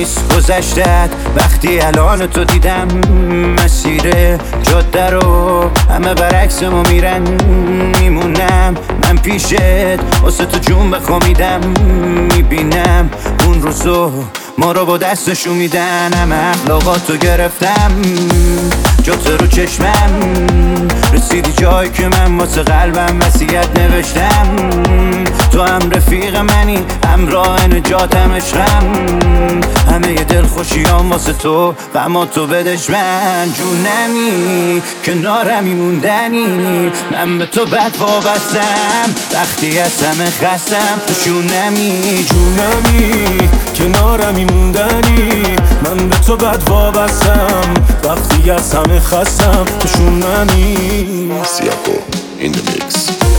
نیست گذشتت وقتی الان تو دیدم. مسیر جاده رو همه برعکس ما میرن، میمونم من پیشت واسه تو جون بخومیدم. میبینم اون روزو ما رو با دستشون میدن. همه اخلاقاتو گرفتم جات رو چشمم، رسیدی جایی که من واسه قلبم وصیت نوشتم. تو هم رفیق منی، همراه نجاتم، عشقم. همه ی دل خوشیام واسه تو، غما تو بدش من. جونمی کنارمی موندنی، من به تو بد وابستم وقتی از همه خستم. تو جونمی کنارمی موندنی، من به تو بد وابستم وقتی از همه خستم. تو شونمی Siako in the mix.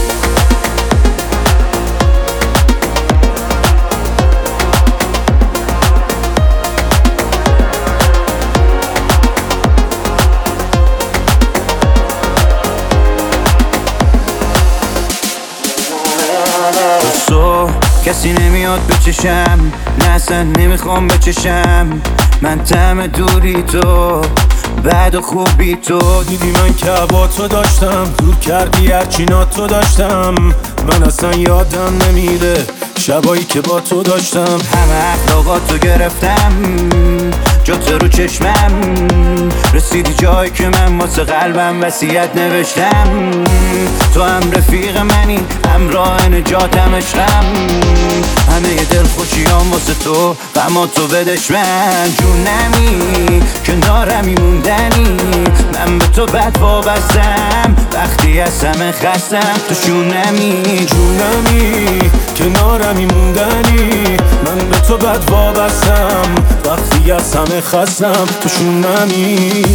کسی نمیاد بچشم، نه اصلا نمیخوام بچشم. من طعم دوری تو، بعد و خوبی تو. دیدی من که با تو داشتم، دور کردی هرچی تو داشتم. من اصلا یادم نمیره شبایی که با تو داشتم. همه اخلاقاتو گرفتم جات رو چشمم، رسیدی جایی که من واسه قلبم وصیت نوشتم. تو هم رفیق منی، همراه نجاتم، عشقم. همه ی دل خوشیام واسه تو، غما تو بدش من. جونمی کنارمی موندنی، من به تو بد وابستم وقتی از همه خستم. تو شونمی کنارمی موندنی، من به تو بد وابستم وقتی از همه خستم. تو شونمی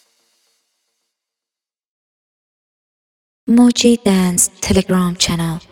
Moji Dance Telegram channel.